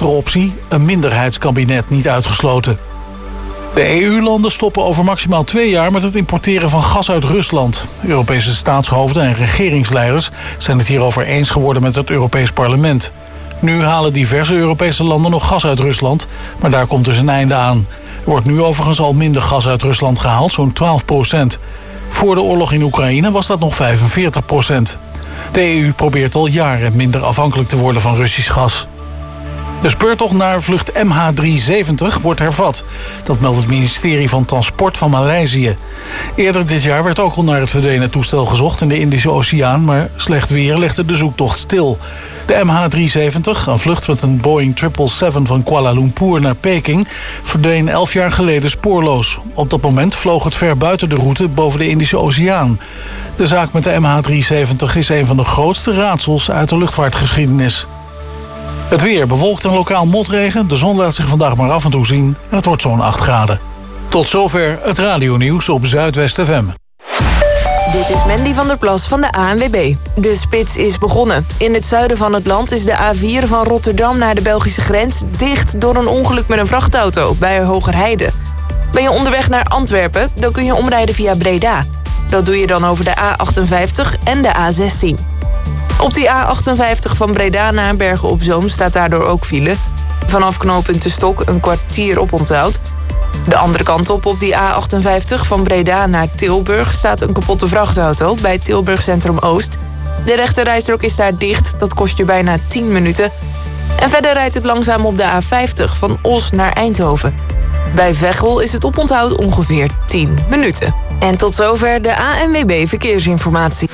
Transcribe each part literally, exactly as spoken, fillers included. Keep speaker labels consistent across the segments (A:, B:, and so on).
A: optie, een minderheidskabinet, niet uitgesloten. De E U-landen stoppen over maximaal twee jaar met het importeren van gas uit Rusland. Europese staatshoofden en regeringsleiders zijn het hierover eens geworden met het Europees Parlement. Nu halen diverse Europese landen nog gas uit Rusland, maar daar komt dus een einde aan. Er wordt nu overigens al minder gas uit Rusland gehaald, zo'n twaalf procent. Voor de oorlog in Oekraïne was dat nog vijfenveertig procent. De E U probeert al jaren minder afhankelijk te worden van Russisch gas. De speurtocht naar vlucht M H driehonderdzeventig wordt hervat. Dat meldt het ministerie van Transport van Maleisië. Eerder dit jaar werd ook al naar het verdwenen toestel gezocht in de Indische Oceaan, maar slecht weer legde de zoektocht stil. De M H driehonderdzeventig, een vlucht met een Boeing zeven zeven zeven van Kuala Lumpur naar Peking, verdween elf jaar geleden spoorloos. Op dat moment vloog het ver buiten de route boven de Indische Oceaan. De zaak met de M H driehonderdzeventig is een van de grootste raadsels uit de luchtvaartgeschiedenis. Het weer bewolkt en lokaal motregen. De zon laat zich vandaag maar af en toe zien en het wordt zo'n acht graden. Tot zover het radionieuws op Zuidwest F M.
B: Dit is Mandy van der Plas van de A N W B. De spits is begonnen. In het zuiden van het land is de A vier van Rotterdam naar de Belgische grens dicht door een ongeluk met een vrachtauto bij Hogerheide. Ben je onderweg naar Antwerpen, dan kun je omrijden via Breda. Dat doe je dan over de A achtenvijftig en de A zestien. Op die A achtenvijftig van Breda naar Bergen op Zoom staat daardoor ook file. Vanaf knooppunt De Stok een kwartier oponthoud. De andere kant op, op die A achtenvijftig van Breda naar Tilburg staat een kapotte vrachtauto bij Tilburg Centrum Oost. De rechterrijstrook is daar dicht, dat kost je bijna tien minuten. En verder rijdt het langzaam op de A vijftig van Os naar Eindhoven. Bij Veghel is het oponthoud ongeveer tien minuten. En tot zover de A N W B Verkeersinformatie.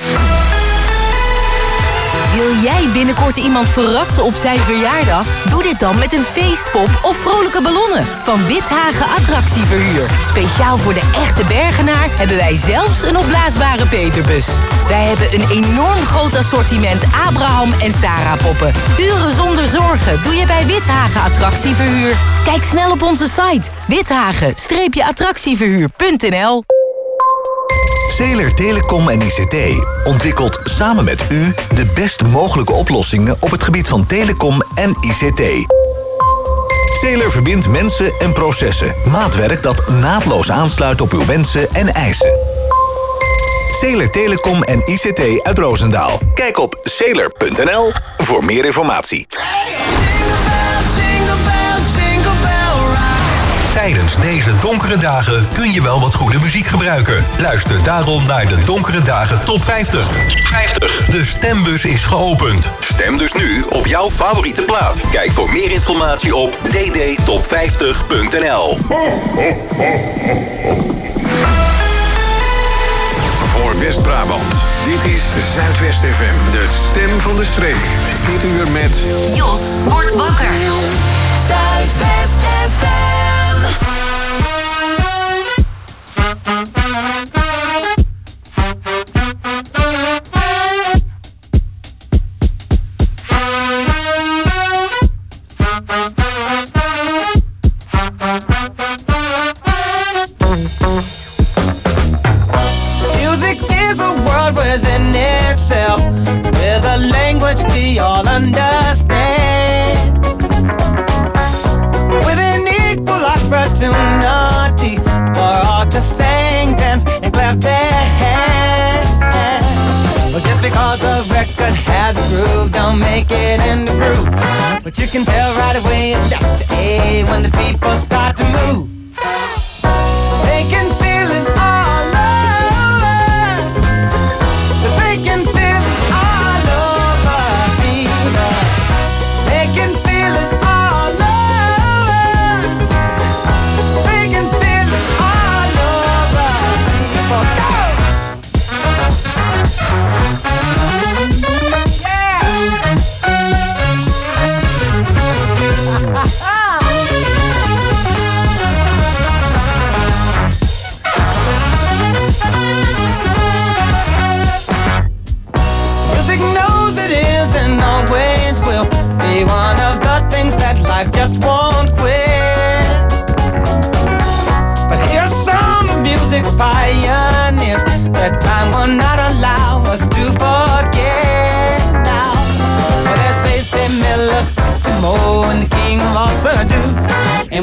C: Wil jij binnenkort iemand verrassen op zijn verjaardag? Doe dit dan met een feestpop of vrolijke ballonnen van Withagen Attractieverhuur. Speciaal voor de echte Bergenaar hebben wij zelfs een opblaasbare Peterbus. Wij hebben een enorm groot assortiment Abraham en Sarah poppen. Uren zonder zorgen doe je bij Withagen Attractieverhuur. Kijk snel op onze site withagen attractieverhuur punt n l.
D: Zeeler Telecom en I C T ontwikkelt samen met u de best mogelijke oplossingen op het gebied van telecom en I C T. Zeeler verbindt mensen en processen. Maatwerk dat naadloos aansluit op uw wensen en eisen. Zeeler Telecom en I C T uit Roosendaal. Kijk op zeeler punt n l voor meer informatie. Tijdens deze donkere dagen kun je wel wat goede muziek gebruiken. Luister daarom naar de Donkere Dagen Top vijftig. De stembus is geopend. Stem dus nu op jouw favoriete plaat. Kijk voor meer informatie op d d top vijftig punt n l.
E: Voor West-Brabant, dit is Zuidwest F M, de stem van de streek. Dit uur met...
C: Jos wordt wakker. Zuidwest F M.
F: Music is a world within itself, with a language we all understand, with an equal opportunity for all to sing, dance, and clap their hands. Well, just because a record has a groove, don't make it in the groove. But you can tell right away left to A when the people start to move. They can feel it all over. They can feel it all over me. They can feel it all over. They can feel it all over people. Go! Yeah!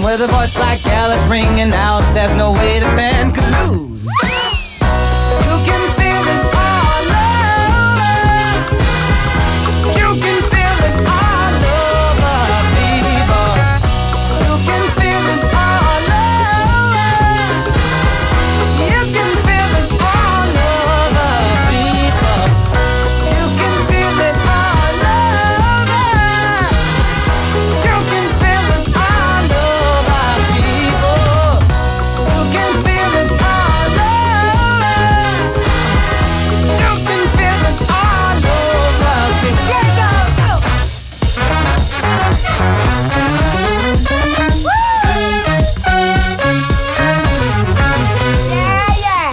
F: With a voice like Alice ringing out, there's no way the band could lose. You can feel it all over. You can feel it all over, people. You can feel it all over. You can feel it all over, people. You can feel it all over. You can feel it all over, people. You can feel it all over. You can feel it all over, people. Yeah, go, go. Yeah, yeah.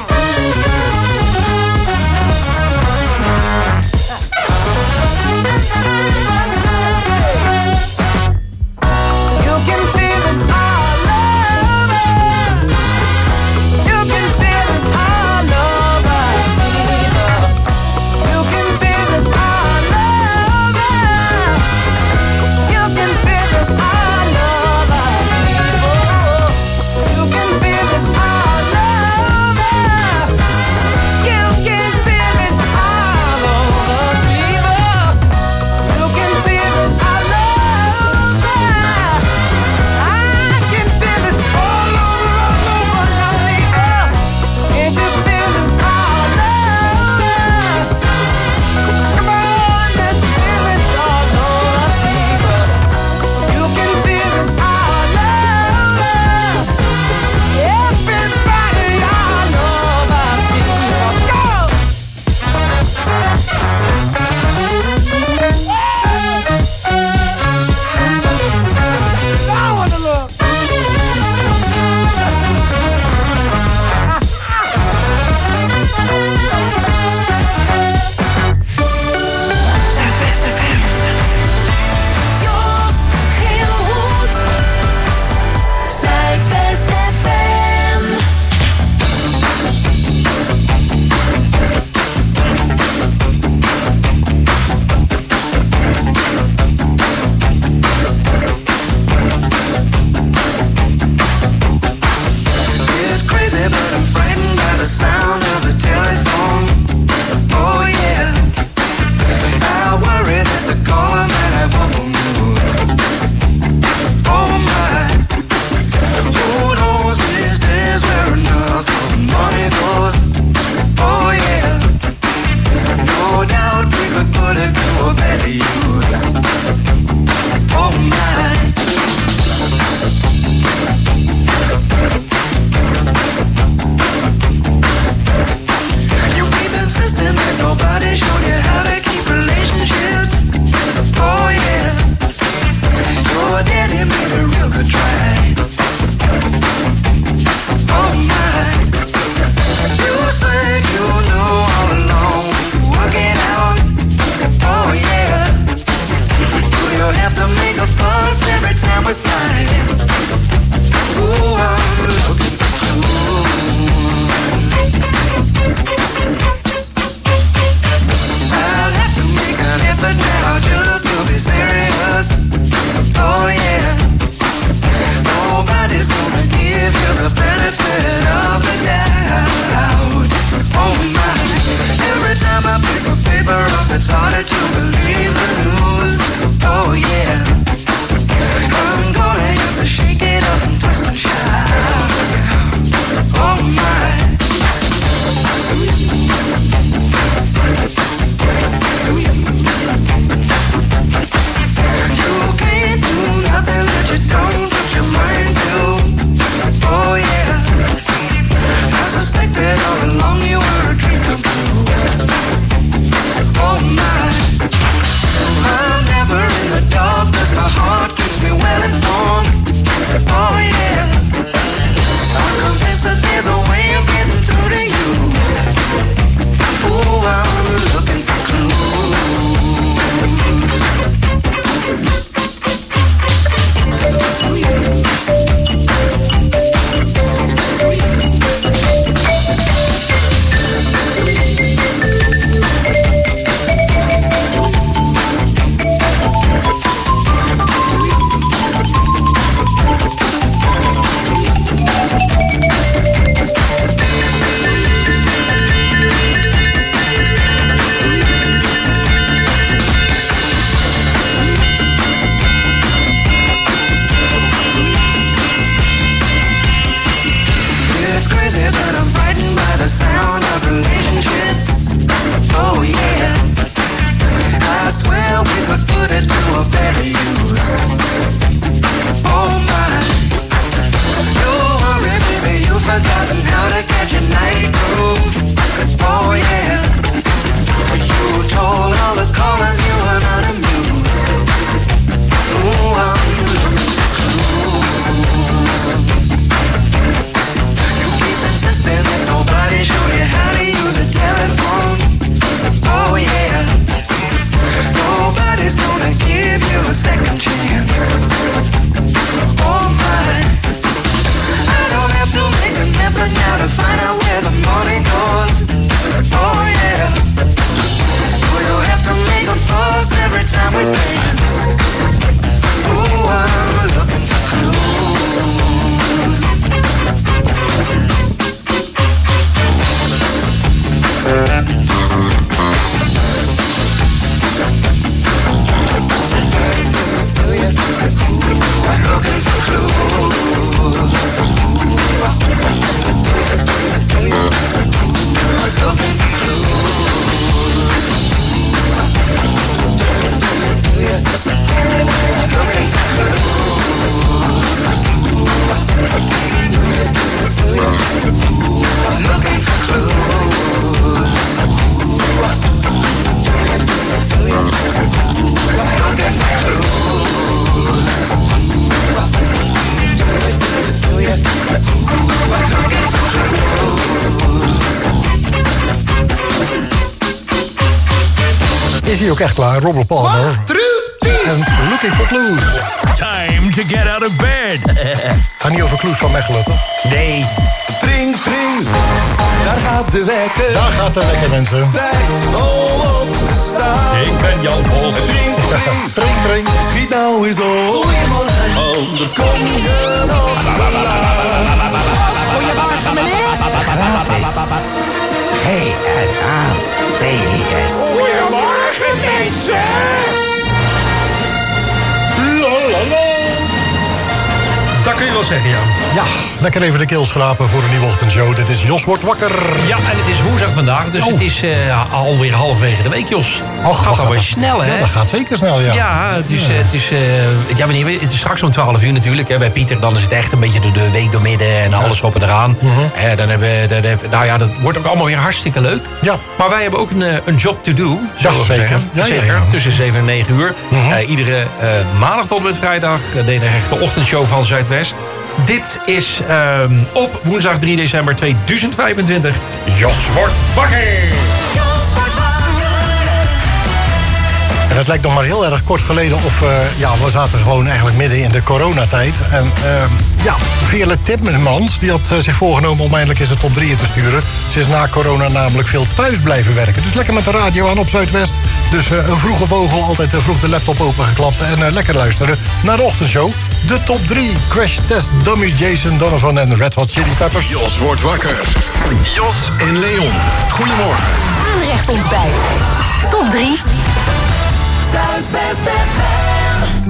F: You can feel it all over. You can feel it all over, people. You can feel it all over. You can feel it all over, people. You can feel it all over. You can feel it all over, people. You can feel it all over. I can feel it all over, all over, now, people. Can't you feel it all over? Come on, let's feel it all over, people. You can feel it all over. Everybody all over, people. Go! I wanna look.
G: Zuidwest F M. Jos Gilhoed. Zuidwest F M.
H: It's crazy, but I'm frightened by the sound of the telephone. Oh yeah, I worry that the caller might have awful news. Oh my, who knows these days where enough of the money goes? Oh yeah, no doubt we could put it to a better use. Oh my. You keep insisting that nobody showed you how to keep relationships. Oh yeah, your daddy made a real good try. Oh my, you said you knew all along we could work it out. Oh yeah, do you have to make a fuss every time we fight? Ooh, I'm looking for clues. I'll have to make an effort now just to be serious. Oh yeah,
I: is hij ook echt klaar, Robert Palmer. En Looking for Clues.
J: Time to get out of bed.
I: Ga niet over Clues van Mechelen, toch?
J: Nee.
H: Tring, tring, daar gaat de wekker.
I: Daar gaat de wekker, mensen.
H: Tijd om op te staan.
J: Ik ben Jan Bol.
H: Tring, tring,
I: Tring, tring.
H: schiet nou eens op. Goedemorgen. Anders kom je nog te laat.
F: Goedemorgen, meneer.
K: Gratis. G R A T I S.
F: Goedemorgen, mensen.
J: Dat kun je wel zeggen, Jan.
I: Ja, lekker even de keel schrapen voor een nieuwe ochtendshow. Dit is Jos wordt wakker.
L: Ja, en het is woensdag vandaag, dus
I: oh.
L: het is uh, alweer halverwege de week, Jos.
I: Och,
L: gaat alweer snel, hè?
I: Ja, dat gaat zeker snel, ja.
L: Ja, het is, ja. Uh, het is, uh, ja, meneer, het is straks om twaalf uur natuurlijk. Hè, bij Pieter, dan is het echt een beetje door de week doormidden en alles op en eraan.
I: Mm-hmm.
L: Uh, dan hebben, dan hebben, nou ja, dat wordt ook allemaal weer hartstikke leuk.
I: Ja.
L: Maar wij hebben ook een, een job to do,
I: Ja, zeker. Ja,
L: zeker.
I: ja, ja.
L: Tussen zeven en negen uur.
I: Mm-hmm.
L: Uh, iedere uh, maandag tot met vrijdag uh, de echte ochtendshow van Zuidwest. Dit is um, op woensdag drie december tweeduizend vijfentwintig. Jos wordt wakker!
I: En het lijkt nog maar heel erg kort geleden of... Uh, ja, we zaten gewoon eigenlijk midden in de coronatijd. En uh, ja, Veerle Timmermans, die had uh, zich voorgenomen om eindelijk eens het top drieën te sturen. Ze is na corona namelijk veel thuis blijven werken. Dus lekker met de radio aan op Zuidwest. Dus uh, een vroege vogel, altijd uh, vroeg de laptop opengeklapt. En uh, lekker luisteren naar de ochtendshow. De top drie. Crash Test Dummies, Jason Donovan en Red Hot Chili Peppers.
E: Jos wordt wakker. Jos en Leon. Goedemorgen.
C: Aanrecht ontbijt. Top drie.
F: Zuidwest F M.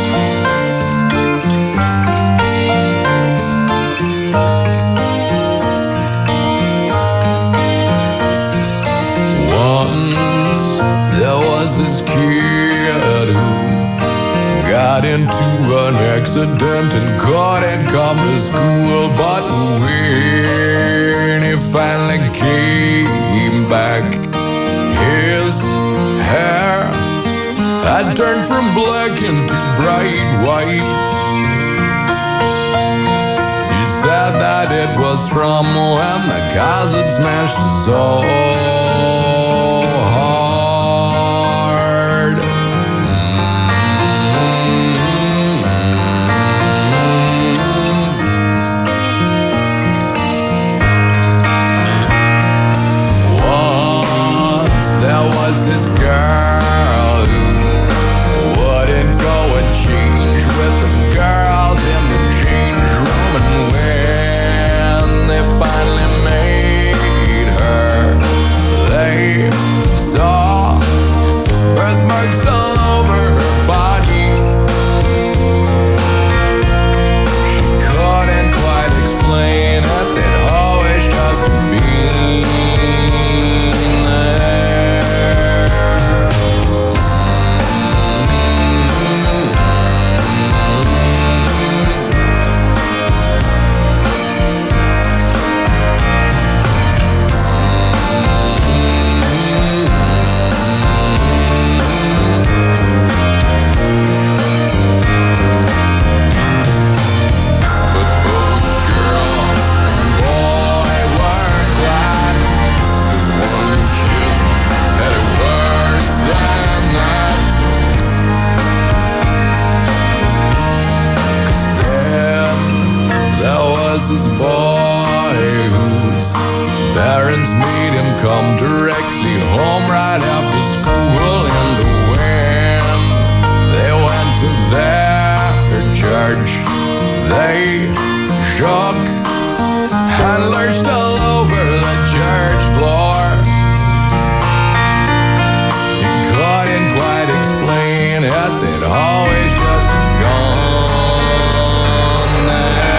H: Once there was this kid who got into an accident and couldn't come to school. But when he finally came back, his hair had turned from black into bright white. He said that it was from when the cars had smashed his soul hard. Once there was this girl who wouldn't go and change with the girls in the change room, and when they finally made her, they saw birthmarks all over her body. She couldn't quite explain it, they'd always just been there. This boy whose parents made him come directly home right after school, and when they went to their church, they shook and lurched all over the church floor. He couldn't quite explain it, they'd always just gone there.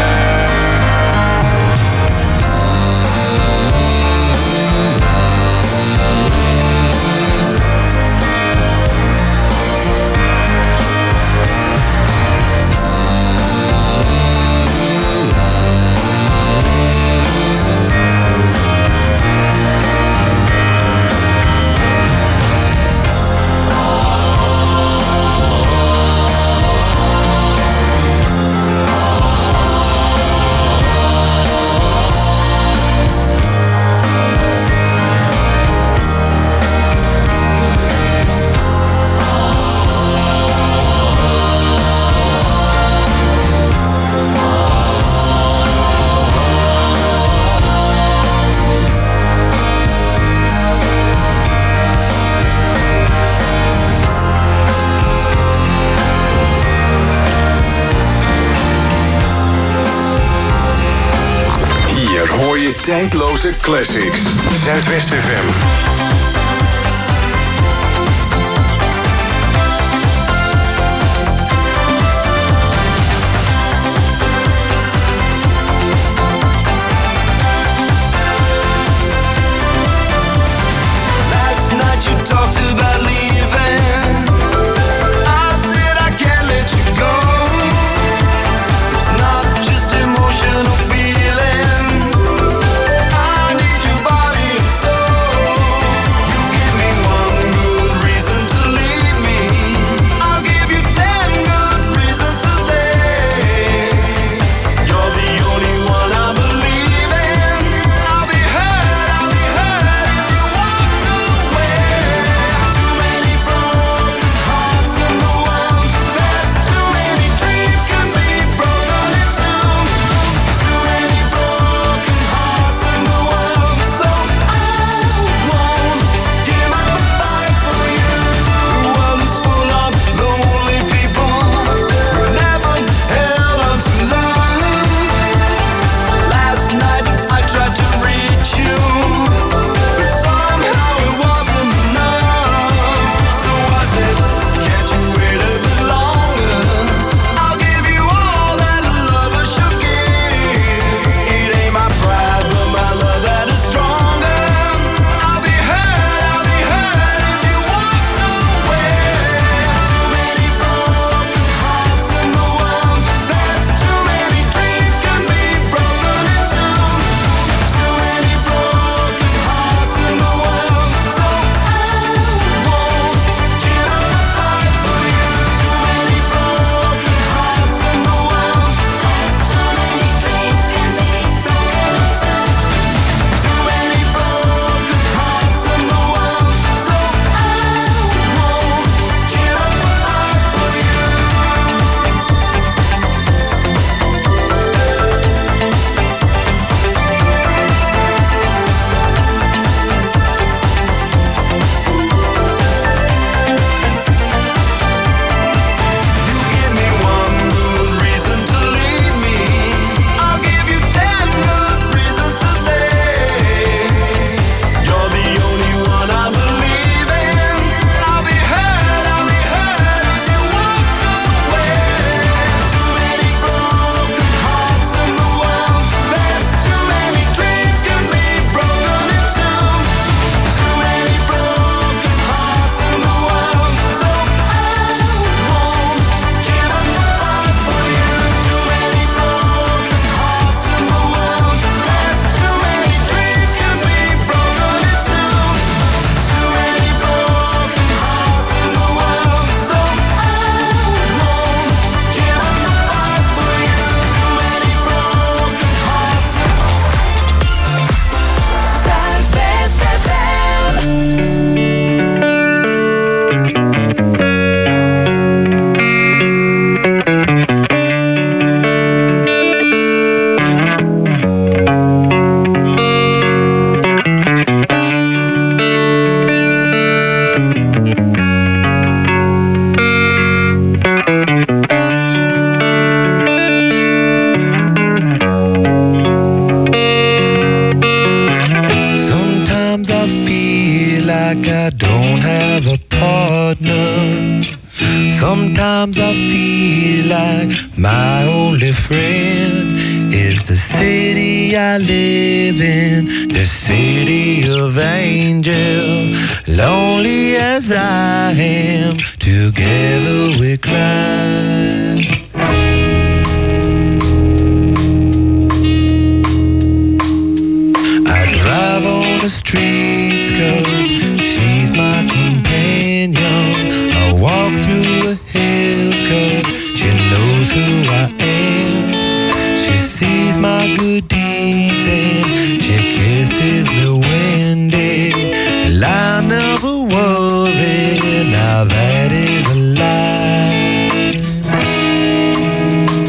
E: tijdloze classics. Zuidwest F M.
M: Sometimes I feel like my only friend is the city I live in, the city of angels. Lonely as I am, together we cry. I drive on the streets 'cause she's my companion. I walk through the hills 'cause she knows who I am. She sees my good deeds and she kisses me when day. And I never worry, now that is a lie.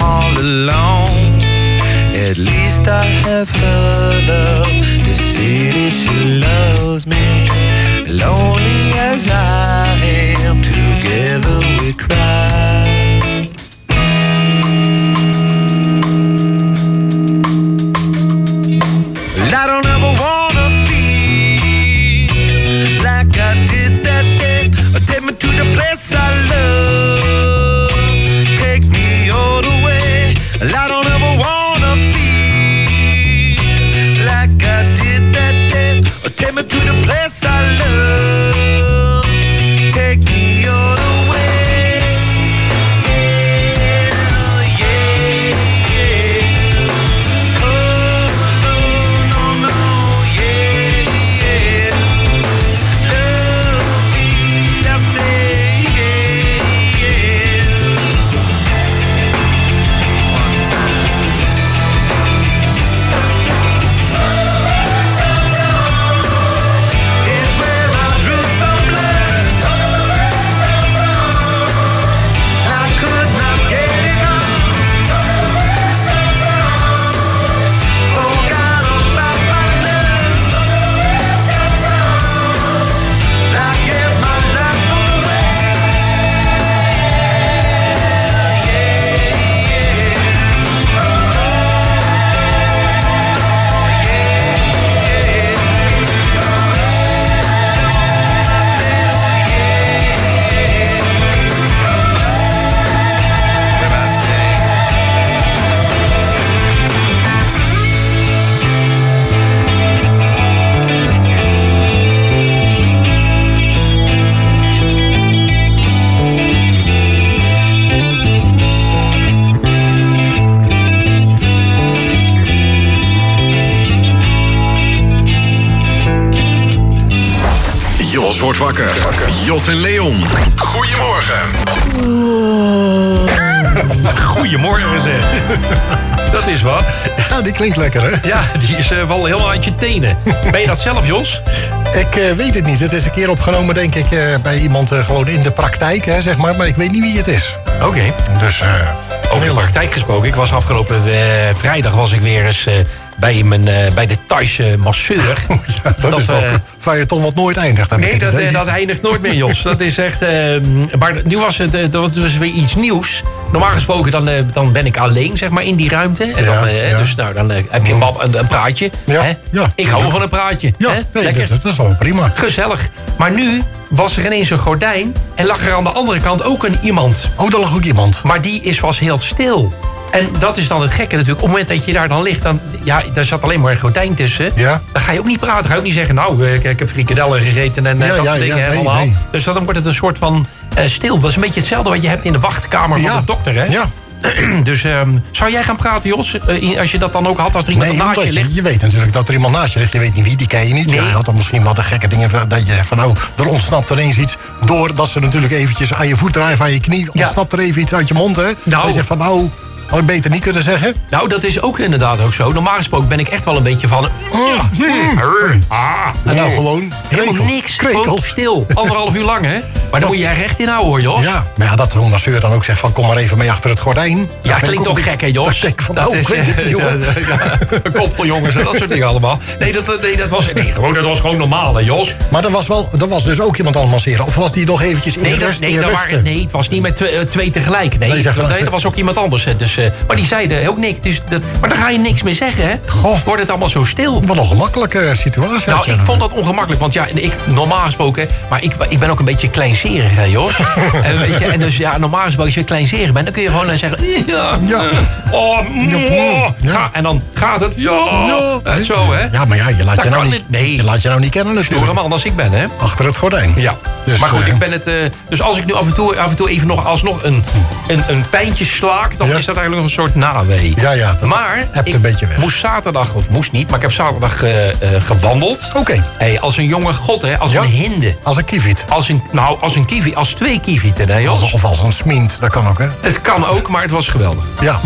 M: all alone. At least I have her love to say that she loves me. Lonely as I am, together we cry. I don't ever wanna feel like I did that day. Take me to the place I love. Take me all the way. I don't ever wanna feel like I did that day. Take me to the place I love. Take me all the way.
E: Jos wordt wakker. Jos en Leon. Goedemorgen.
L: Goedemorgen zeg. Dat is wat.
I: Ja, die klinkt lekker, hè?
L: Ja, die is uh, wel helemaal uit je tenen. Ben je dat zelf, Jos?
I: Ik uh, weet het niet. Het is een keer opgenomen, denk ik, uh, bij iemand uh, gewoon in de praktijk, hè, zeg maar. Maar ik weet niet wie het is.
L: Oké. Okay.
I: Dus, uh,
L: over de praktijk gesproken. Ik was afgelopen uh, vrijdag was ik weer eens... Uh, bij, mijn, uh, bij de Thaise masseur.
I: Ja, dat, dat is toch uh, feuilleton wat nooit eindigt.
L: Nee, dat, uh, dat eindigt nooit meer, Jos. Dat is echt... Uh, maar nu was het uh, dat was weer iets nieuws. Normaal gesproken dan, uh, dan ben ik alleen, zeg maar, in die ruimte. En
I: ja,
L: dan, uh,
I: ja.
L: Dus nou, dan uh, heb je een, een, een praatje.
I: Ja,
L: hè?
I: Ja,
L: ik hou ja. van een praatje.
I: Ja,
L: hè?
I: nee,
L: Lekker.
I: Dat, dat is wel prima.
L: Gezellig. Maar nu was er ineens een gordijn. En lag er aan de andere kant ook een iemand.
I: Oh, daar lag ook iemand.
L: Maar die is, was heel stil. En dat is dan het gekke natuurlijk. Op het moment dat je daar dan ligt, dan, ja, daar zat alleen maar een gordijn tussen.
I: Ja.
L: Dan ga je ook niet praten. Dan ga je ook niet zeggen, nou, ik, ik heb frikadellen gegeten en ja, dat ja, soort dingen.
I: Ja, nee,
L: allemaal.
I: Nee.
L: Dus dan wordt het een soort van uh, stil. Dat is een beetje hetzelfde wat je hebt in de wachtkamer van
I: ja.
L: de dokter, hè?
I: Ja.
L: Dus um, zou jij gaan praten, Jos? Uh, als je dat dan ook had, als er iemand
I: nee,
L: naast je ligt?
I: Je, je weet natuurlijk dat er iemand naast je ligt. Je weet niet wie, die ken je niet. Nee. Ja, je had dan misschien wat de gekke dingen. Dat je zegt van nou, er ontsnapt ineens iets. Doordat ze natuurlijk eventjes aan je voet drijven, aan je knie. Ontsnapt ja. er even iets uit je mond, hè? Nou. Dat je zegt van nou... Had ik beter niet kunnen zeggen?
L: Nou, dat is ook inderdaad ook zo. Normaal gesproken ben ik echt wel een beetje van...
I: Oh, mm. ah, en nou gewoon...
L: Helemaal
I: krekel.
L: niks.
I: Krekels.
L: Stil. Anderhalf uur lang, hè? Maar dan moet jij recht inhouden, hoor, Jos.
I: Ja, maar ja, dat de masseur dan ook zegt van... kom maar even mee achter het gordijn.
L: Ja, klinkt ook gek, hè, Jos?
I: Dat, van,
L: dat
I: oh,
L: is...
I: Uh, jongen.
L: Ja, koppeljongens en dat soort dingen allemaal. Nee, dat, nee, dat, was, nee gewoon, dat was gewoon normaal, hè, Jos?
I: Maar er was, wel, er was dus ook iemand aan het masseren. Of was die nog eventjes in
L: nee,
I: rust?
L: Nee, dat waren, nee, het was niet met twee, uh, twee tegelijk. Nee,
I: nee,
L: dat, nee, dat was ook iemand anders. Dus, uh, maar die zeiden ook niks. Dus dat, maar dan ga je niks meer zeggen, hè?
I: Goh.
L: Wordt het allemaal zo stil.
I: Wat een ongemakkelijke situatie.
L: Nou, ik vond dat ongemakkelijk. Want ja, ik, normaal gesproken... Maar ik, ik ben ook een beetje kleinzerig, hè, Jos? en, weet je, en dus ja, normaal gesproken, als je kleinzerig bent... dan kun je gewoon uh, zeggen... Ja,
I: ja.
L: Oh, oh,
I: ja.
L: Ga, en dan gaat het... Ja,
I: ja.
L: zo, hè?
I: Ja, maar ja, je laat, je nou, niet,
L: nee.
I: je laat je nou niet kennen natuurlijk.
L: Stoere man als ik ben, hè?
I: Achter het gordijn.
L: Ja. Dus, maar goed, uh, ik ben het... Uh, dus als ik nu af en toe, af en toe even nog alsnog een, een, een pijntje slaak... dan ja. is dat eigenlijk nog een soort nawee.
I: Ja, ja. Dat
L: maar
I: hebt
L: ik
I: een beetje weg.
L: moest zaterdag, of moest niet... maar ik heb zaterdag uh, uh, gewandeld.
I: Oké. Okay.
L: Hey, als een jonge god, hè? Als ja. een hinde.
I: Als een kieviet.
L: Als een, nou, als een kievit. Als twee kievieten, hè, Jos?
I: Als, of als een smint, dat kan ook, hè?
L: Het kan ook, maar het was geweldig.
I: Ja.
L: Ja.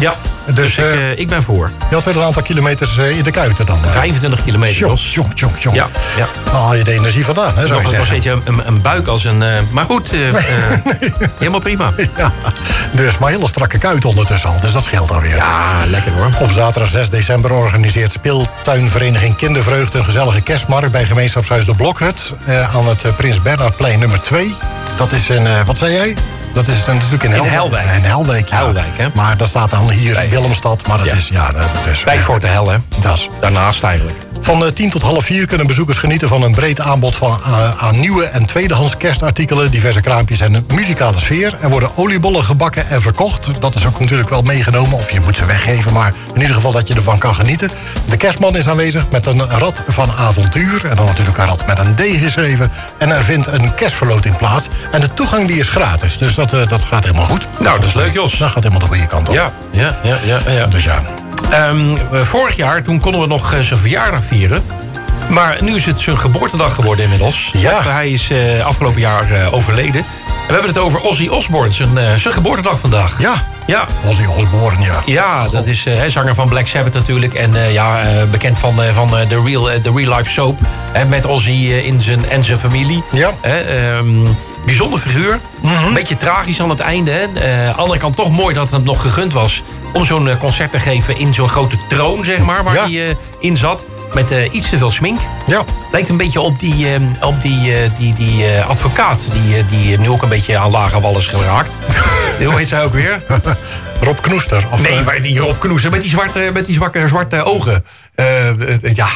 I: Dus,
L: Dus ik,
I: eh,
L: uh, ik ben voor.
I: Je had weer een aantal kilometers uh, in de kuiten dan. Uh.
L: vijfentwintig kilometer.
I: Jong, jong, jong, jong.
L: Ja, ja.
I: Dan haal je de energie vandaan, hè, zou je
L: nog, nog
I: zeggen.
L: steeds een, een buik als een... Uh, maar goed, uh, nee. uh, helemaal prima.
I: Ja, dus maar hele strakke kuit ondertussen al, dus dat scheelt alweer.
L: Ja, lekker hoor.
I: Op zaterdag zes december organiseert speeltuinvereniging Kindervreugde een gezellige kerstmarkt bij gemeenschapshuis De Blokhut uh, aan het uh, Prins Bernhardplein nummer twee. Dat is een, uh, wat zei jij? Dat is natuurlijk in,
L: in
I: Helwijk.
L: Helwijk.
I: In Helwijk, ja.
L: Helwijk, hè?
I: Maar dat staat dan hier bij Willemstad, maar dat
L: ja.
I: is... Ja, dat is
L: bij Fort de Hel, hè?
I: Dat is.
L: Daarnaast eigenlijk.
I: Van uh, tien tot half vier kunnen bezoekers genieten van een breed aanbod van, uh, aan nieuwe en tweedehands kerstartikelen, diverse kraampjes en een muzikale sfeer. Er worden oliebollen gebakken en verkocht. Dat is ook natuurlijk wel meegenomen, of je moet ze weggeven, maar in ieder geval dat je ervan kan genieten. De kerstman is aanwezig met een rad van avontuur en dan natuurlijk een rad met een D geschreven. En er vindt een kerstverloting plaats en de toegang die is gratis. Dus dat, uh, dat gaat helemaal goed.
L: Nou, dat is leuk, Jos.
I: Dat gaat helemaal de goede kant op.
L: Ja, ja, ja, ja. ja.
I: Dus ja.
L: Um, vorig jaar, toen konden we nog uh, zijn verjaardag vieren. Maar nu is het zijn geboortedag geworden inmiddels.
I: Ja.
L: Hij is uh, afgelopen jaar uh, overleden. En we hebben het over Ozzy Osbourne, zijn, uh, zijn geboortedag vandaag.
I: Ja,
L: ja.
I: Ozzy Osbourne, ja.
L: Ja, dat is uh, zanger van Black Sabbath natuurlijk. En uh, ja, uh, bekend van, uh, van uh, de, real, uh, de Real Life Soap. Uh, met Ozzy uh, in zijn, en zijn familie.
I: Ja.
L: Uh, um, bijzonder figuur. Mm-hmm. Een beetje tragisch aan het einde. Hè. Uh, aan de andere kant toch mooi dat het hem nog gegund was om zo'n uh, concert te geven in zo'n grote troon, zeg maar, waar
I: ja.
L: hij uh, in zat. Met uh, iets te veel smink.
I: Ja.
L: Lijkt een beetje op die, uh, op die, uh, die, die uh, advocaat die, uh, die nu ook een beetje aan lage wal is geraakt. Hoe heet zij ook weer?
I: Rob Knoester. Of,
L: nee, maar die Rob Knoester met die zwarte, met die zwakke, zwarte ogen. Uh, uh, ja,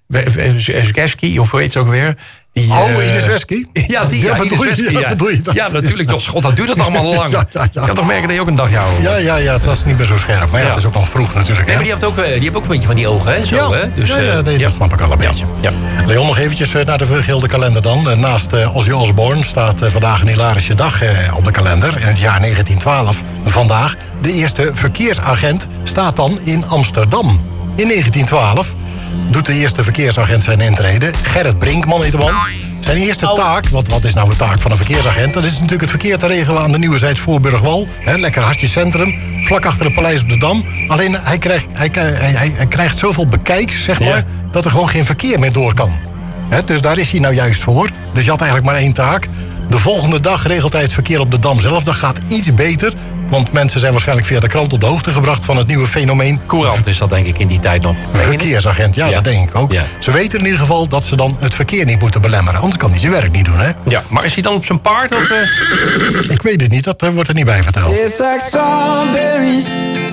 L: Zgeski, of hoe heet ze ook weer? Die,
I: oh,
L: uh,
I: Ines Wesky?
L: Ja, die ja,
I: ja,
L: Ines Wesky,
I: ja,
L: ja.
I: bedoel je dat?
L: Ja, natuurlijk. Ja. God, dat duurt het allemaal lang. ja, ja, ja. Je kan toch merken dat je ook een dag jou...
I: Ja, ja, ja, het was niet meer zo scherp. Maar ja, ja. het is ook nog vroeg natuurlijk.
L: Nee, maar die heeft ook, die heeft ook een beetje van die ogen, hè? Zo,
I: ja,
L: hè? Dus,
I: ja, ja, nee,
L: ja,
I: dat snap ik al een beetje.
L: Ja.
I: Leon, nog eventjes naar de vergilde kalender dan. Naast uh, Ozzy Osbourne staat uh, vandaag een hilarische dag uh, op de kalender. In het jaar negentien twaalf, vandaag. De eerste verkeersagent staat dan in Amsterdam. In negentien twaalf doet de eerste verkeersagent zijn intrede. Gerrit Brinkman heet de man. Zijn eerste taak, wat, wat is nou de taak van een verkeersagent? Dat is natuurlijk het verkeer te regelen aan de Nieuwezijds Voorburgwal. He, lekker hartje centrum, vlak achter het Paleis op de Dam. Alleen hij krijgt, hij, hij, hij, hij krijgt zoveel bekijks, zeg maar, ja. dat er gewoon geen verkeer meer door kan. He, dus daar is hij nou juist voor. Dus je had eigenlijk maar één taak. De volgende dag regelt hij het verkeer op de Dam zelf. Dat gaat iets beter. Want mensen zijn waarschijnlijk via de krant op de hoogte gebracht van het nieuwe fenomeen.
L: Courant is dat denk ik in die tijd nog.
I: Verkeersagent, ja, ja. dat denk ik ook. Ja. Ze weten in ieder geval dat ze dan het verkeer niet moeten belemmeren. Anders kan hij zijn werk niet doen, hè?
L: Ja, maar is hij dan op zijn paard? Of, uh...
I: Ik weet het niet, dat uh, wordt er niet bij verteld.
F: It's like strawberries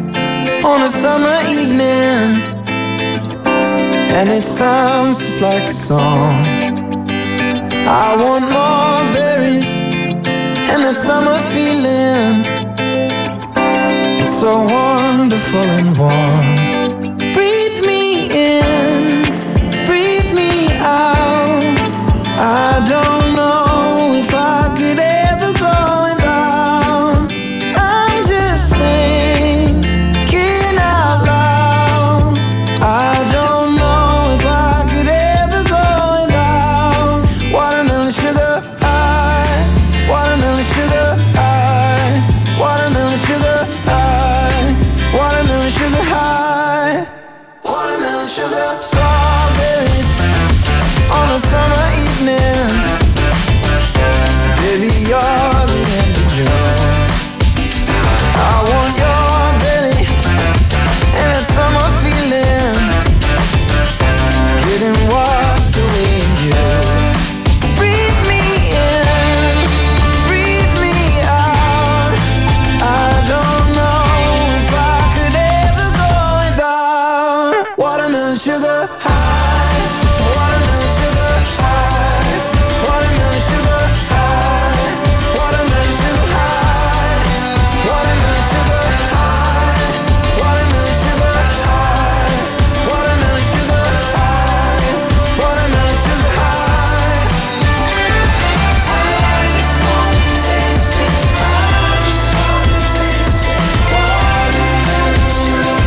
F: on a summer evening, and it sounds just like a song. I want more berries and that summer feeling. It's so wonderful and warm. Breathe me in, breathe me out. I don't know if I could ever go without. I'm just thinking out loud. I don't know if I could ever go without watermelon sugar high, watermelon sugar high, watermelon sugar high, watermelon sugar high, watermelon sugar. Strawberries on a summer evening. Baby, you're the end of June. I want your belly and that summer feeling, getting washed away in you. Breathe me in, breathe me out. I don't know if I could ever go without watermelon sugar high, watermelon sugar high, watermelon sugar high, watermelon sugar high, watermelon sugar high, watermelon sugar high, watermelon sugar high, watermelon sugar high. I just wanna taste it, I just wanna taste it, watermelon sugar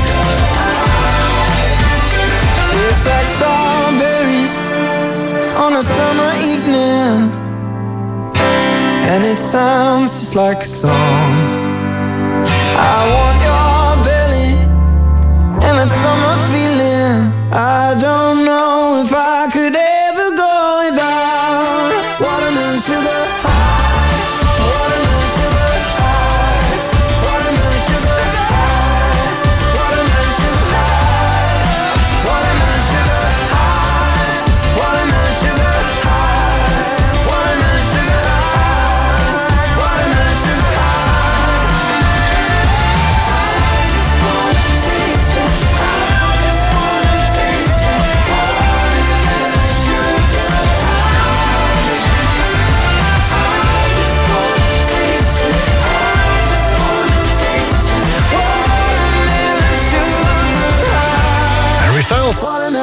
F: high. Tastes like strawberries on a summer evening, and it sounds just like a song. I want your belly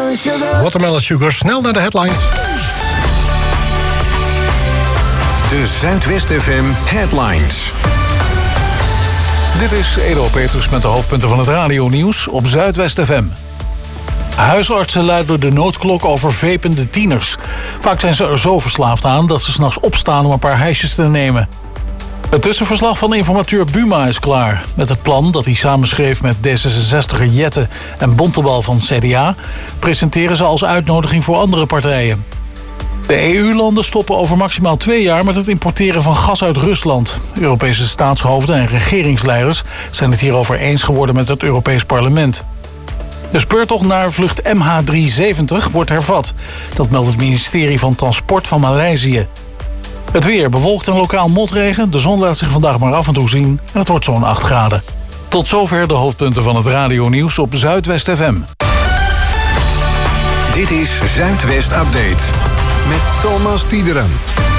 H: watermelon sugar.
I: Watermelon Sugar, snel naar de headlines.
E: De Zuidwest F M Headlines.
A: Dit is Edo Peters met de hoofdpunten van het radionieuws op Zuidwest F M. Huisartsen luiden de noodklok over vapende tieners. Vaak zijn ze er zo verslaafd aan dat ze 's nachts opstaan om een paar hijsjes te nemen. Het tussenverslag van informateur Buma is klaar. Met het plan dat hij samenschreef met D zesenzestiger Jette en Bontebal van C D A... presenteren ze als uitnodiging voor andere partijen. De E U-landen stoppen over maximaal twee jaar met het importeren van gas uit Rusland. Europese staatshoofden en regeringsleiders zijn het hierover eens geworden met het Europees Parlement. De speurtocht naar vlucht M H driehonderdzeventig wordt hervat. Dat meldt het ministerie van Transport van Maleisië. Het weer bewolkt en lokaal motregen. De zon laat zich vandaag maar af en toe zien en het wordt zo'n acht graden. Tot zover de hoofdpunten van het radionieuws op Zuidwest F M.
E: Dit is Zuidwest Update met Thomas Tiederen.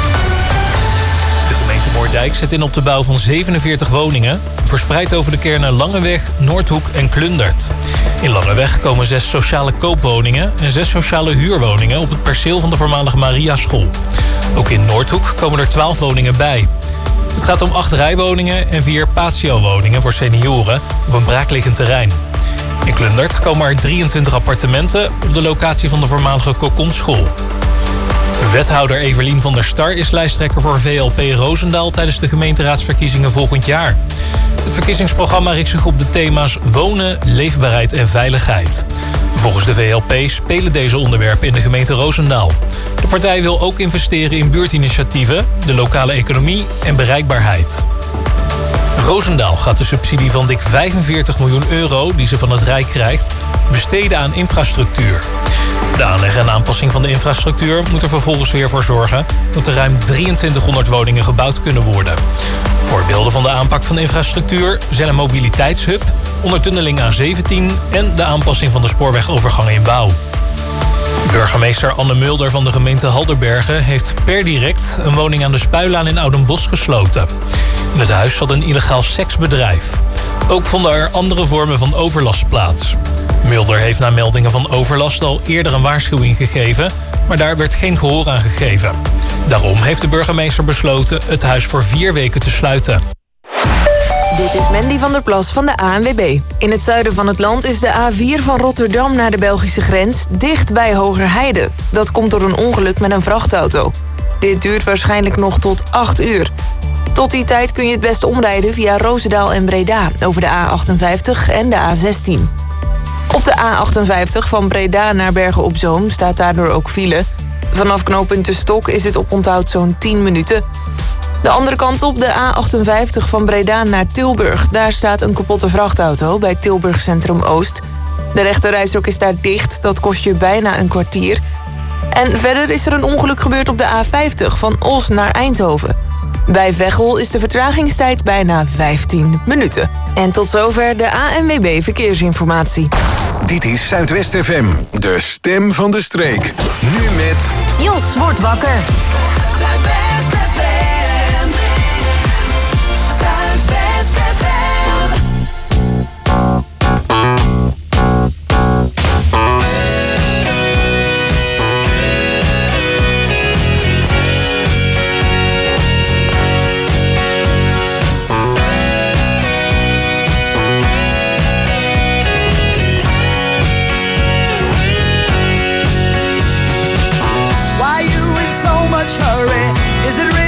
N: De gemeente Moerdijk zet in op de bouw van zevenenveertig woningen, verspreid over de kernen Langeweg, Noordhoek en Klundert. In Langeweg komen zes sociale koopwoningen en zes sociale huurwoningen op het perceel van de voormalige Mariaschool. Ook in Noordhoek komen er twaalf woningen bij. Het gaat om acht rijwoningen en vier patio-woningen voor senioren op een braakliggend terrein. In Klundert komen er drieëntwintig appartementen op de locatie van de voormalige Kokonschool. Wethouder Evelien van der Star is lijsttrekker voor V L P Roosendaal tijdens de gemeenteraadsverkiezingen volgend jaar. Het verkiezingsprogramma richt zich op de thema's wonen, leefbaarheid en veiligheid. Volgens de V L P spelen deze onderwerpen in de gemeente Roosendaal. De partij wil ook investeren in buurtinitiatieven, de lokale economie en bereikbaarheid. Roosendaal gaat de subsidie van dik vijfenveertig miljoen euro die ze van het Rijk krijgt besteden aan infrastructuur. De aanleg en aanpassing van de infrastructuur moet er vervolgens weer voor zorgen dat er ruim drieëntwintighonderd woningen gebouwd kunnen worden. Voorbeelden van de aanpak van de infrastructuur zijn een mobiliteitshub, ondertunneling A zeventien en de aanpassing van de spoorwegovergangen in bouw. Burgemeester Anne Mulder van de gemeente Halderbergen heeft per direct een woning aan de Spuilaan in Oudenbosch gesloten. In het huis zat een illegaal seksbedrijf. Ook vonden er andere vormen van overlast plaats. Mulder heeft na meldingen van overlast al eerder een waarschuwing gegeven, maar daar werd geen gehoor aan gegeven. Daarom heeft de burgemeester besloten het huis voor vier weken te sluiten.
B: Dit is Mandy van der Plas van de A N W B. In het zuiden van het land is de A vier van Rotterdam naar de Belgische grens dicht bij Hogerheide. Dat komt door een ongeluk met een vrachtauto. Dit duurt waarschijnlijk nog tot acht uur. Tot die tijd kun je het beste omrijden via Roosendaal en Breda over de A achtenvijftig en de A zestien. Op de A achtenvijftig van Breda naar Bergen op Zoom staat daardoor ook file. Vanaf knooppunt De Stok is het oponthoud zo'n tien minuten. De andere kant op, de A achtenvijftig van Breda naar Tilburg. Daar staat een kapotte vrachtauto bij Tilburg Centrum Oost. De rechterrijstrook is daar dicht, dat kost je bijna een kwartier. En verder is er een ongeluk gebeurd op de A vijftig van Os naar Eindhoven. Bij Veghel is de vertragingstijd bijna vijftien minuten. En tot zover de A N W B Verkeersinformatie.
E: Dit is Zuidwest F M, de stem van de streek. Nu met...
C: Jos wordt wakker.
G: Zuidwest F M. Zuidwest F M.
F: Why you in so much hurry? Is it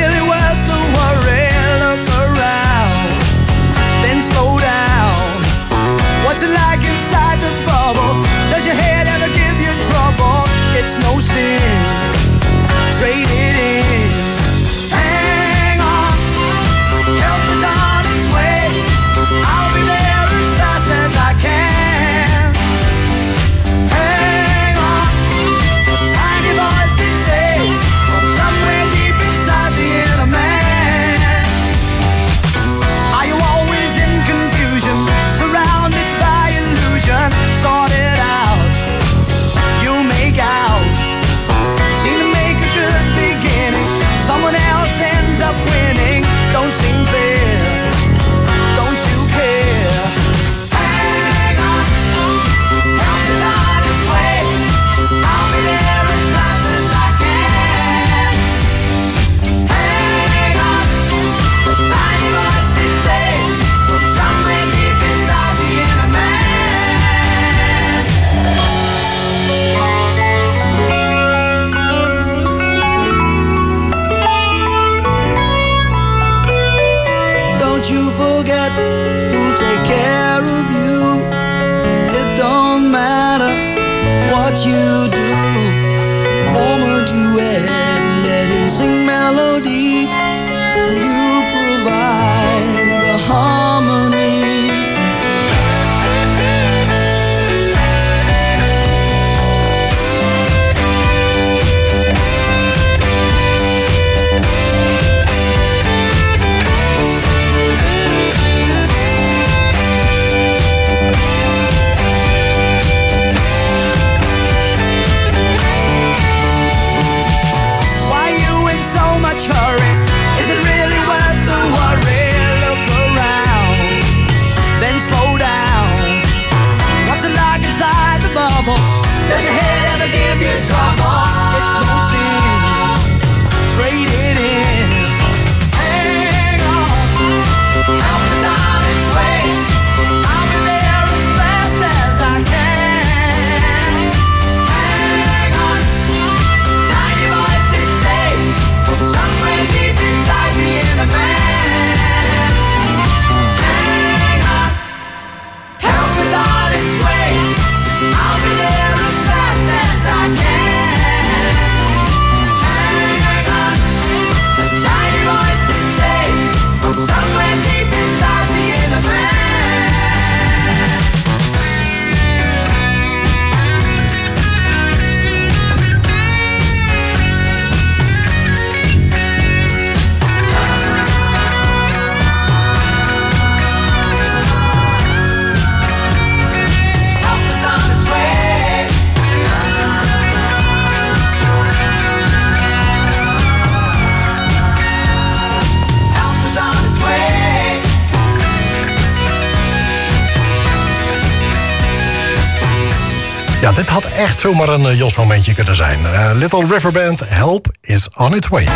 I: Ja, dit had echt zomaar een uh, Jos momentje kunnen zijn. Uh, Little River Band, Help is on its way.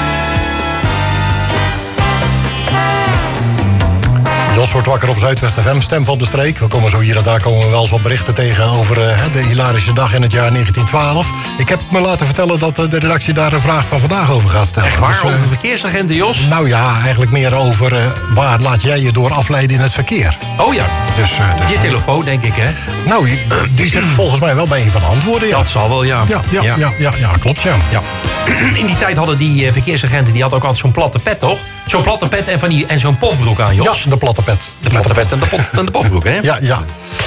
I: Jos wordt wakker op Zuidwest F M, stem van de streek. We komen zo hier en daar komen we wel eens wat berichten tegen over uh, de hilarische dag in het jaar negentien twaalf. Ik heb me laten vertellen dat uh, de redactie daar een vraag van vandaag over gaat stellen.
L: Echt waar?
I: Dus, uh,
L: over verkeersagenten, Jos?
I: Nou ja, eigenlijk meer over uh, waar laat jij je door afleiden in het verkeer.
L: Oh ja,
I: dus, uh, dus,
L: je telefoon denk ik, hè?
I: Nou, die, die zit volgens mij wel bij een van de antwoorden, ja.
L: Dat zal wel, ja.
I: Ja, ja, ja, ja, ja, ja klopt, ja.
L: ja. In die tijd hadden die uh, verkeersagenten die hadden ook altijd zo'n platte pet, toch? Zo'n platte pet en, van die, en zo'n pofbroek aan, Jos.
I: Ja, de platte pet.
L: De platte pet en de, pot, en de pofbroek, hè?
I: Ja, ja.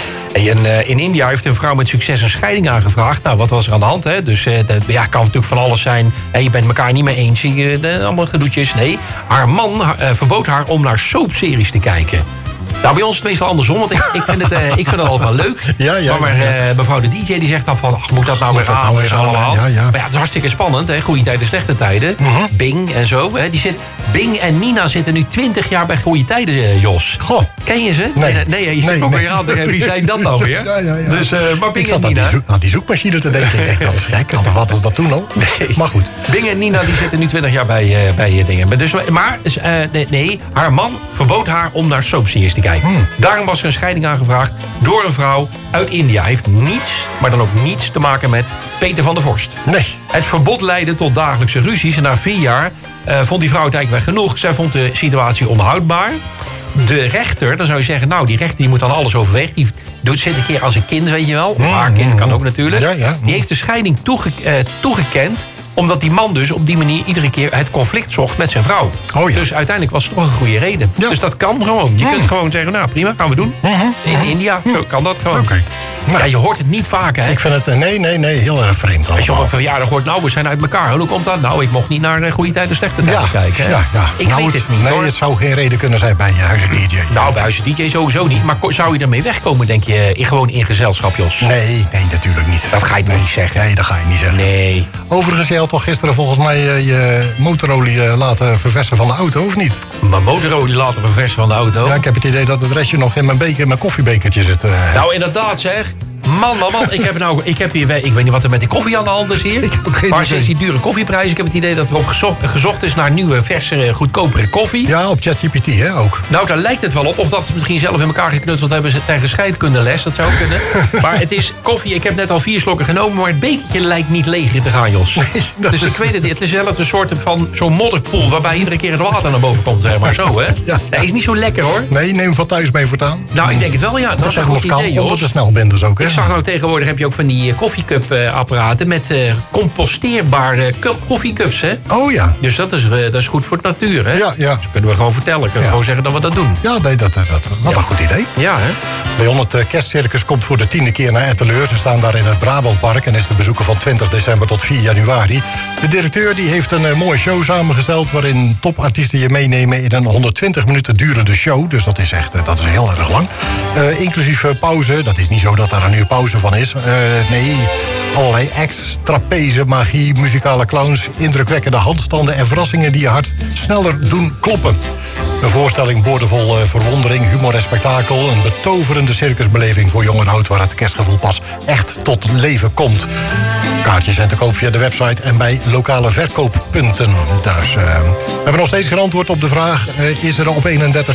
L: En uh, in India heeft een vrouw met succes een scheiding aangevraagd. Nou, wat was er aan de hand, hè? Dus uh, dat, ja, kan natuurlijk van alles zijn. Hey, je bent het elkaar niet mee eens. Je, uh, allemaal gedoetjes. Nee, haar man uh, verbood haar om naar soapseries te kijken. Nou, bij ons is het meestal andersom, want ik, ik, vind, het, uh, ik vind het altijd wel leuk.
I: Ja, ja,
L: maar uh, mevrouw de D J die zegt dan van, ach, moet dat nou
I: moet
L: weer aan?
I: Nou weer
L: allemaal.
I: Ja, ja.
L: Maar ja, het is hartstikke spannend, hè? Goede tijden, slechte tijden. Uh-huh. Bing en zo. Hè? Die zit, Bing en Nina zitten nu twintig jaar bij Goede Tijden, uh, Jos.
I: Goh.
L: Ken je ze?
I: Nee.
L: Nee, nee je zit
I: nee,
L: ook
I: nee.
L: weer aan te wie zijn dat nou weer?
I: Ja, ja, ja.
L: Dus, uh, maar Bing
I: ik zat
L: en
I: aan
L: Nina...
I: die, zoek, aan die zoekmachine te denken. Ik denk, dat is gek. Hadden wat was dat toen al?
L: Nee.
I: Maar goed.
L: Bing en Nina die zitten nu twintig jaar bij, uh, bij uh, dingen. Maar, dus, maar uh, nee, nee, haar man verbood haar om naar soapseries te kijken. Hmm. Daarom was er een scheiding aangevraagd door een vrouw uit India. Heeft niets, maar dan ook niets te maken met Peter van der Vorst.
I: Nee.
L: Het verbod leidde tot dagelijkse ruzies. En na vier jaar uh, vond die vrouw het eigenlijk wel genoeg. Zij vond de situatie onhoudbaar. De rechter, dan zou je zeggen, nou, die rechter die moet dan alles overwegen. Die doet, zit een keer als een kind, weet je wel. Of haar kind, kan ook natuurlijk.
I: Ja, ja.
L: Die heeft de scheiding toege, uh, toegekend, omdat die man dus op die manier iedere keer het conflict zocht met zijn vrouw.
I: Oh, ja.
L: Dus uiteindelijk was het toch een goede reden. Ja. Dus dat kan gewoon. Je
I: mm.
L: kunt gewoon zeggen, nou prima, gaan we doen.
I: Mm-hmm.
L: In India mm. kan dat gewoon.
I: Okay. Nou,
L: ja, je hoort het niet vaak, hè?
I: Ik vind het, nee, nee, nee, heel erg vreemd allemaal.
L: Als je op een verjaardag hoort, nou, we zijn uit elkaar. Hoe komt dat? Nou, ik mocht niet naar Goede Tijden, Slechte Tijden
I: ja,
L: kijken. Hè?
I: Ja, ja.
L: Ik
I: nou,
L: weet
I: het,
L: het niet,
I: Nee,
L: hoor.
I: het zou geen reden kunnen zijn bij je Huizen D J.
L: Nou, bij Huizen D J sowieso niet. Maar zou je ermee wegkomen, denk je, in, gewoon in gezelschap, Jos?
I: Nee, nee, natuurlijk niet.
L: Dat ga je toch
I: nee,
L: niet zeggen?
I: Nee, dat ga je niet zeggen.
L: Nee.
I: Overigens, je had toch gisteren volgens mij uh, je motorolie uh, laten verversen van de auto, of niet?
L: Mijn motorolie laten verversen van de auto?
I: Ja, ik heb het idee dat het restje nog in mijn, beker, in mijn koffiebekertje zit. Uh.
L: Nou, inderdaad, zeg. Man, man, man. Ik heb, nou, ik heb hier, ik weet niet wat er met die koffie aan de hand is hier.
I: Ik heb ook geen
L: maar
I: idee.
L: sinds die dure koffieprijs, ik heb het idee dat er op gezocht, gezocht is naar nieuwe, versere, goedkopere koffie.
I: Ja, op ChatGPT, hè, ook.
L: Nou, daar lijkt het wel op. Of dat ze misschien zelf in elkaar geknutseld hebben ze tijdens scheikundeles. Dat zou kunnen. Maar het is koffie. Ik heb net al vier slokken genomen, maar het bekertje lijkt niet leeg te gaan, Jos.
I: Nee,
L: dus
I: is...
L: ik weet het niet. Het is zelfs een soort van zo'n modderpoel waarbij iedere keer het water naar boven komt, zeg maar zo, hè?
I: Ja.
L: Dat is niet zo lekker, hoor.
I: Nee, neem van thuis mee voortaan.
L: Nou, ik denk het wel, ja. Dat, dat is een goed idee, Jos.
I: Onder de snelbinders ook, hè?
L: Ik zag nou tegenwoordig heb je ook van die koffiecup-apparaten met uh, composteerbare koffiecups, hè?
I: Oh ja.
L: Dus dat is, uh, dat is goed voor de natuur, hè?
I: Ja, ja.
L: Dus kunnen we gewoon vertellen. Kunnen we
I: ja.
L: gewoon zeggen dat we dat doen.
I: Ja, nee, dat, dat, dat, wat
L: ja.
I: een goed idee.
L: Ja, hè?
I: Leon, het kerstcircus komt voor de tiende keer naar Etteleur. Ze staan daar in het Brabantpark en is te bezoeken van twintig december tot vier januari. De directeur die heeft een uh, mooie show samengesteld waarin topartiesten je meenemen in een honderdtwintig minuten durende show. Dus dat is echt uh, dat is heel erg lang. Uh, inclusief uh, pauze. Dat is niet zo dat daar een uur pauze van is. Uh, nee, allerlei acts, trapeze, magie, muzikale clowns, indrukwekkende handstanden en verrassingen die je hart sneller doen kloppen. Een voorstelling boordevol uh, verwondering, humor en spektakel. Een betoverende circusbeleving voor jong en oud waar het kerstgevoel pas echt tot leven komt. Kaartjes zijn te koop via de website en bij lokale verkooppunten. Dus, uh, we hebben nog steeds geen antwoord op de vraag. Uh, is er op eenendertig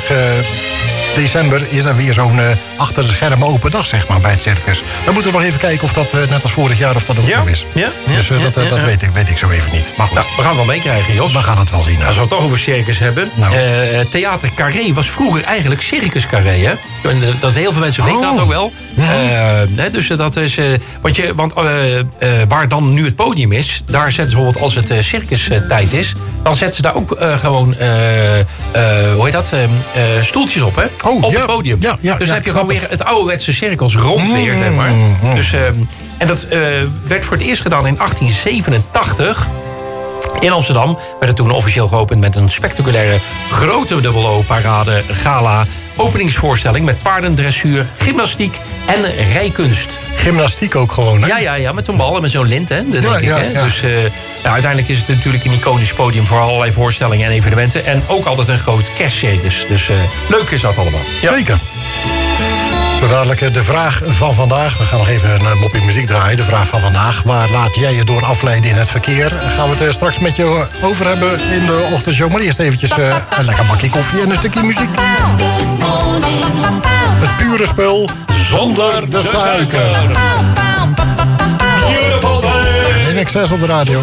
I: december is er weer zo'n uh, achter de schermen open dag, zeg maar, bij het circus. Dan moeten we nog even kijken of dat, uh, net als vorig jaar, of dat ook
L: ja,
I: zo is.
L: Ja, ja,
I: dus uh,
L: ja,
I: dat, uh,
L: ja,
I: dat
L: ja.
I: weet, ik, weet ik zo even niet. Maar goed.
L: Nou, we gaan het wel meekrijgen, Jos.
I: We gaan het wel zien. Hè.
L: Als we het toch over circus hebben.
I: Nou.
L: Uh, Theater Carré was vroeger eigenlijk Circus Carré, hè? En, uh, dat heel veel mensen weten
I: oh.
L: dat ook wel. Uh, hè, dus uh, dat is... Uh, want je, want uh, uh, waar dan nu het podium is, daar zetten ze bijvoorbeeld als het uh, circus uh, tijd is, dan zetten ze daar ook uh, gewoon, uh, uh, hoe heet dat, uh, uh, stoeltjes op, hè?
I: Oh,
L: op
I: ja.
L: het podium.
I: Ja, ja,
L: dus dan
I: ja,
L: heb je
I: snap
L: gewoon
I: het.
L: weer het ouderwetse cirkels rond
I: Mm,
L: weer, zeg maar.
I: mm.
L: Dus, uh, en dat uh, werd voor het eerst gedaan in achttien zevenentachtig. In Amsterdam werd het toen officieel geopend met een spectaculaire grote dubbel O-parade gala openingsvoorstelling met paardendressuur, gymnastiek en rijkunst.
I: Gymnastiek ook gewoon, hè?
L: Ja, ja, ja, met zo'n bal en met zo'n lint, hè? Dat
I: Ja,
L: denk ik,
I: ja,
L: hè?
I: ja.
L: Dus uh, ja, uiteindelijk is het natuurlijk een iconisch podium voor allerlei voorstellingen en evenementen. En ook altijd een groot kerstcircus. Dus uh, leuk is dat allemaal. Ja.
I: Zeker. Zo dadelijk de vraag van vandaag. We gaan nog even een moppie muziek draaien. De vraag van vandaag. Waar laat jij je door afleiden in het verkeer? Gaan we het er straks met je over hebben in de ochtendshow. Maar eerst eventjes uh, een lekker bakje koffie en een stukje muziek. Het pure spul zonder de suiker. En in Excess op de radio.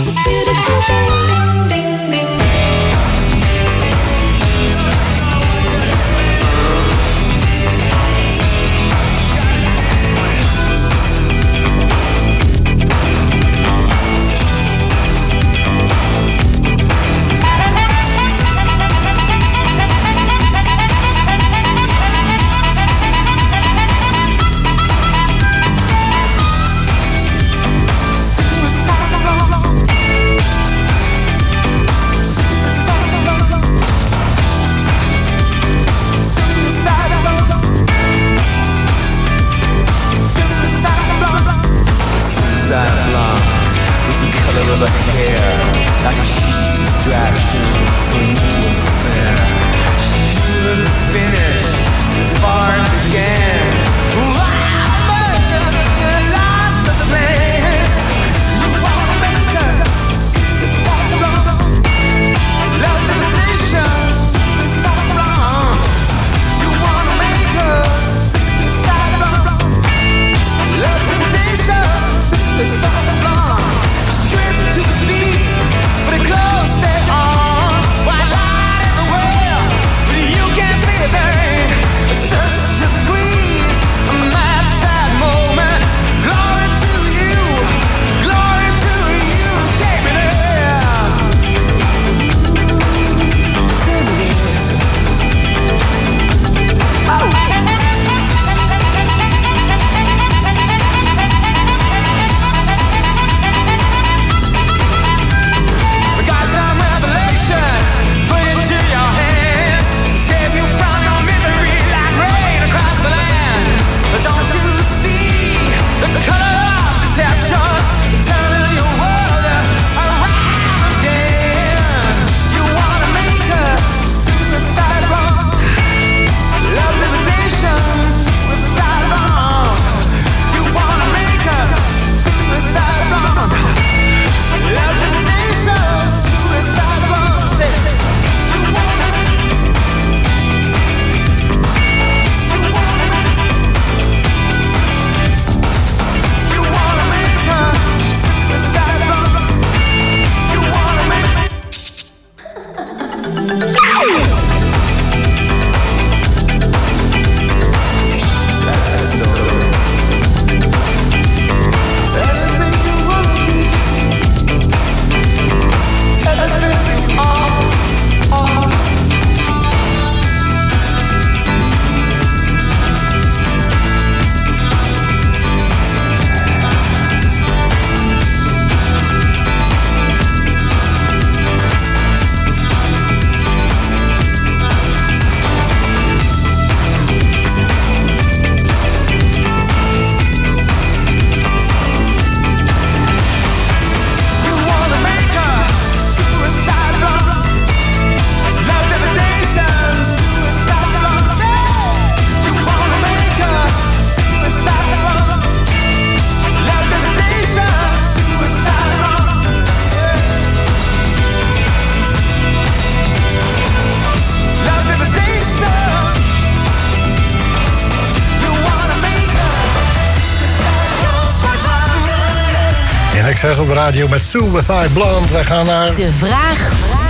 I: Excess op de radio met Suicide Blonde. Wij gaan naar...
C: De vraag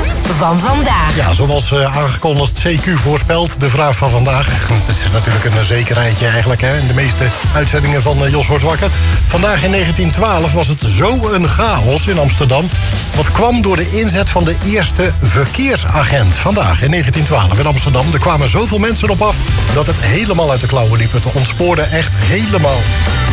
C: van vandaag.
I: Ja, zoals uh, aangekondigd, C Q voorspelt, de vraag van vandaag. Het is natuurlijk een zekerheidje eigenlijk, hè, in de meeste uitzendingen van uh, Jos wordt wakker. Vandaag in negentien twaalf was het zo een chaos in Amsterdam. Wat kwam door de inzet van de eerste verkeersagent. Vandaag in negentien twaalf in Amsterdam. Er kwamen zoveel mensen op af dat het helemaal uit de klauwen liep. Het ontspoorde echt helemaal.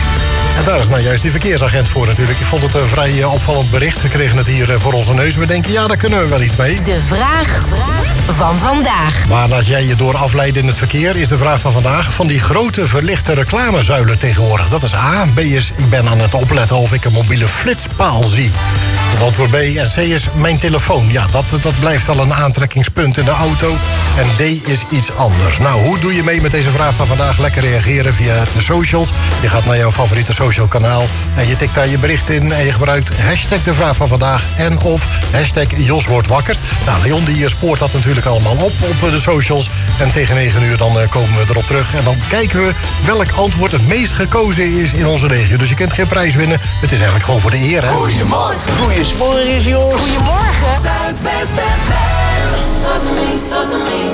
I: En daar is nou juist die verkeersagent voor natuurlijk. Ik vond het een vrij opvallend bericht. We kregen het hier voor onze neus. We denken, ja, daar kunnen we wel iets mee.
C: De vraag van vandaag.
I: Waar laat jij je door afleiden in het verkeer, is de vraag van vandaag. Van die grote verlichte reclamezuilen tegenwoordig. Dat is A. B is, ik ben aan het opletten of ik een mobiele flitspaal zie. Dat is antwoord B. En C is mijn telefoon. Ja, dat, dat blijft al een aantrekkingspunt in de auto. En D is iets anders. Nou, hoe doe je mee met deze vraag van vandaag? Lekker reageren via de socials. Je gaat naar jouw favoriete social kanaal en je tikt daar je bericht in en je gebruikt hashtag de vraag van vandaag en of hashtag Jos wordt wakker. Nou, Leon die spoort dat natuurlijk allemaal op op de socials. En tegen negen uur dan komen we erop terug. En dan kijken we welk antwoord het meest gekozen is in onze regio. Dus je kunt geen prijs winnen. Het is eigenlijk gewoon voor de eer, hè?
O: Goedemorgen. Goedemorgen, Jos.
G: Goedemorgen.
O: Zuidwest F M.
G: Talk to me, talk to me.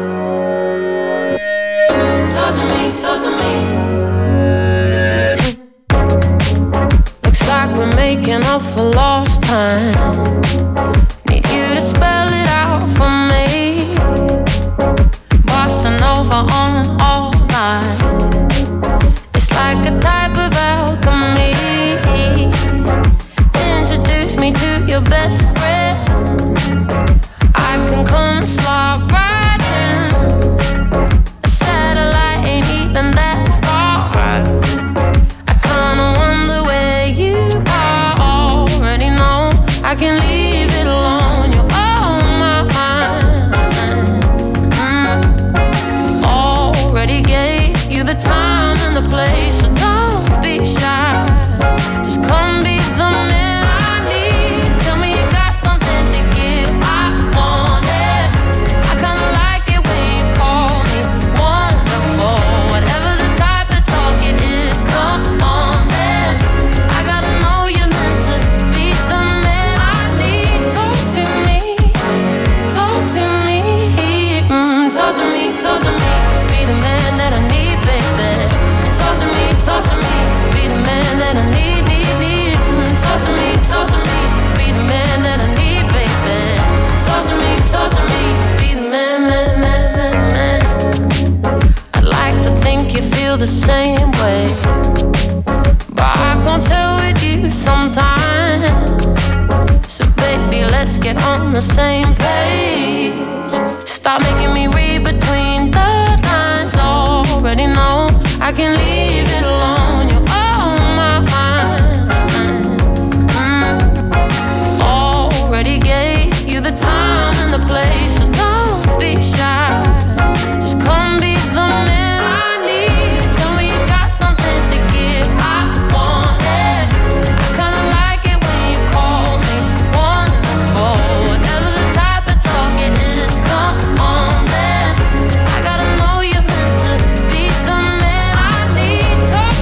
G: Talk to me, talk to me. Looks like we're making up for lost time. Need you to spell it out for me. Bossa Nova on all night. It's like a type of alchemy. Introduce me to your best friend. I can come slide right in. A satellite ain't even that far. I kinda wonder where you are. Already know I can leave it alone. You're on my mind. Mm. Already gave you the time and the place, so don't be shy. Just come be the man I need. Tell me you got something to give. I want it. I kinda like it when you call me wonderful. Whatever the type of talk it is, come on then. I gotta know you're meant to be the man I need. Talk to me, talk to me, mm, talk to me, talk to me. Be the man that I need, baby. Talk to me, talk to me. Be the man that I need, need, need. Mm, talk to me, talk to me. Be the man that I need, baby. Talk to me, talk to me. Be the man, man, man, man, man. I'd like to think you feel the same way, but I can't tell with you sometimes. So baby, let's get on the same page. Stop making me read between the lines. Already know I can leave it alone. You're on my mind. Mm. Already gave you the time and the place, so don't be shy. Just come be the man I need. Tell me you got something to give. I want it. I kinda like it when you call me wonderful. Whatever the type of talk it is, come on then. I gotta know you're meant to be the man I need. Talk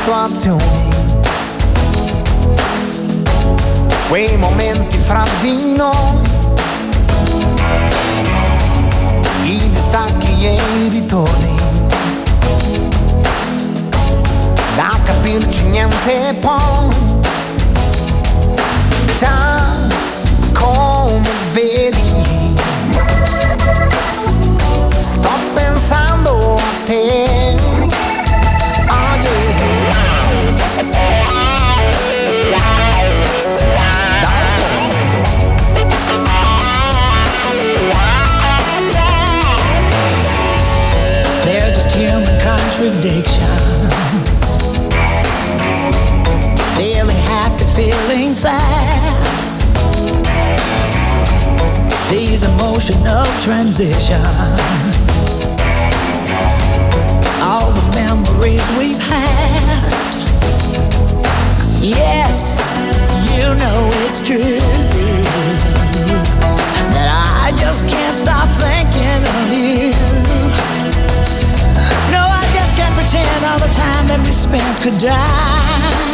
F: situazioni, quei momenti fra di noi, i distacchi e i ritorni, da capirci niente poi, già come vedi, sto pensando a te. Oh yeah. Sì,
P: there's just human contradictions, feeling happy, feeling sad, these emotional transitions, all the memories we've had. Yes, you know it's true that I just can't stop thinking of you. No, I just can't pretend all the time that we spent could die.